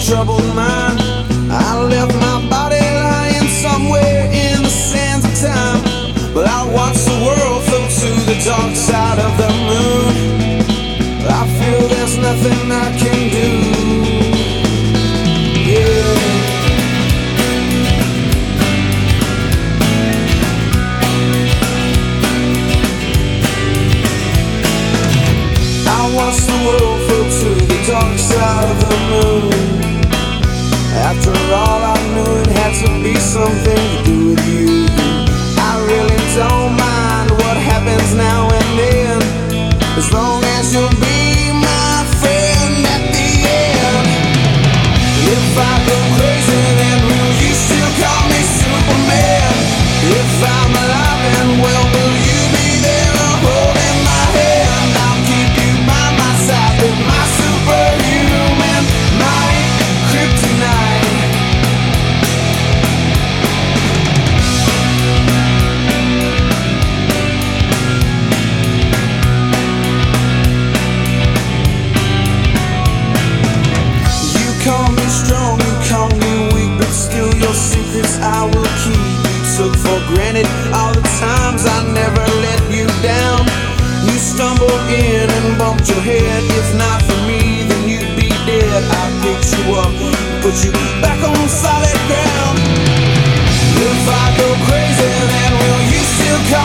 troubled mind. I left my body lying somewhere in the sands of time, but I watched the world float to the dark side of the moon. I feel there's nothing I can do. Yeah. I watched the world float to the dark side of the moon. After all, I knew it had to be something to do with you. I really don't mind what happens now and then, as long as you'll be my friend at the end. If I go crazy, then will you still call me Superman? If I'm alive and well, will you be there holding my hand? I'll keep you by my side with my superhuman might, kryptonite. You call me strong, you call me weak, but still your secrets I will keep. You took for granted all the times I never let you down. You stumbled in and bumped your head. If not for me, then you'd be dead. I picked you up, put you back on solid ground. If I go crazy, then will you still call